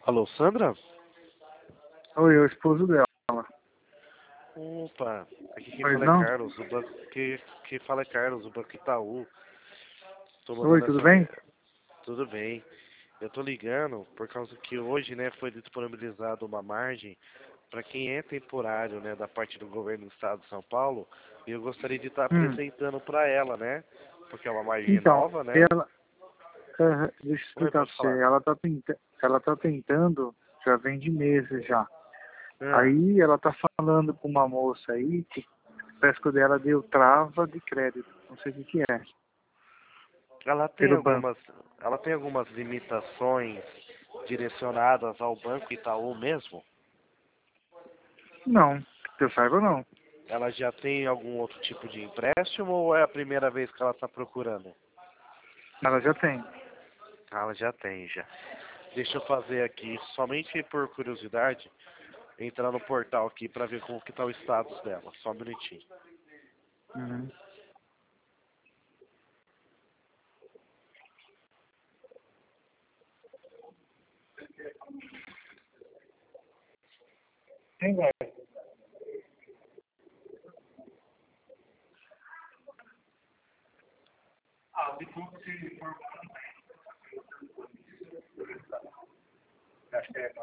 Alô, Sandra? Oi, é o esposo dela. Opa, aqui quem Pois fala é não? Carlos, do banco, quem fala é Carlos, do Banco Itaú. Tô Oi, mandando tudo bem? tudo bem. Eu tô ligando por causa que hoje, né, foi disponibilizado uma margem para quem é temporário, né, da parte do governo do estado de São Paulo, e eu gostaria de estar Hum, apresentando para ela, né, porque é uma margem então, nova, né? ela, deixa eu Oi, explicar pode pra você, falar. ela tá tentando, já vem de meses já. Ah, Aí ela tá falando com uma moça aí que parece que o dela deu trava de crédito, não sei o que que é, ela tem pelo banco. algumas, ela tem algumas limitações direcionadas ao Banco Itaú mesmo? Não, que eu saiba não. Ela já tem algum outro tipo de empréstimo ou é a primeira vez que ela está procurando? Ela já tem. Ah, ela já tem, já. Deixa eu fazer aqui, somente por curiosidade, entrar no portal aqui para ver como que tá o status dela. Só um minutinho. Uhum. Tem, vai. Ah, de tudo se for. Acho que é.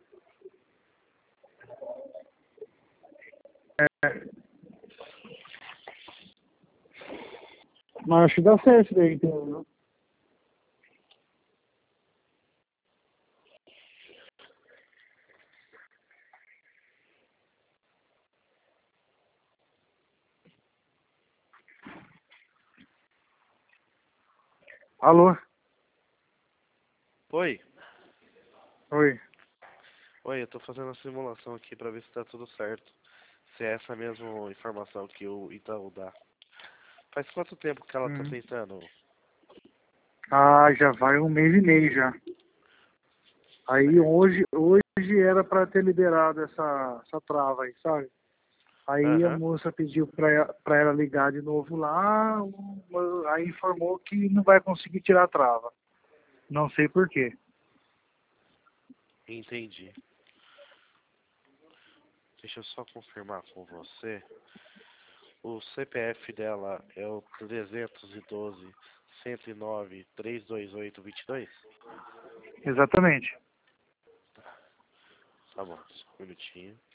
É. Mas acho que dá certo isso daí, então. Alô? Oi? Oi. Oi, eu tô fazendo a simulação aqui para ver se tá tudo certo. Se é essa mesma informação que o Itaú dá. Faz quanto tempo que ela tá Uhum. tentando? Ah, já vai um mês e meio já. Aí Certo. hoje era para ter liberado essa trava aí, sabe? Aí a Aham, moça pediu para ela ligar de novo lá, aí informou que não vai conseguir tirar a trava. Não sei por quê. entendi. Deixa eu só confirmar com você. O CPF dela é o 312-109-328-22? Exatamente. Tá bom, só um minutinho.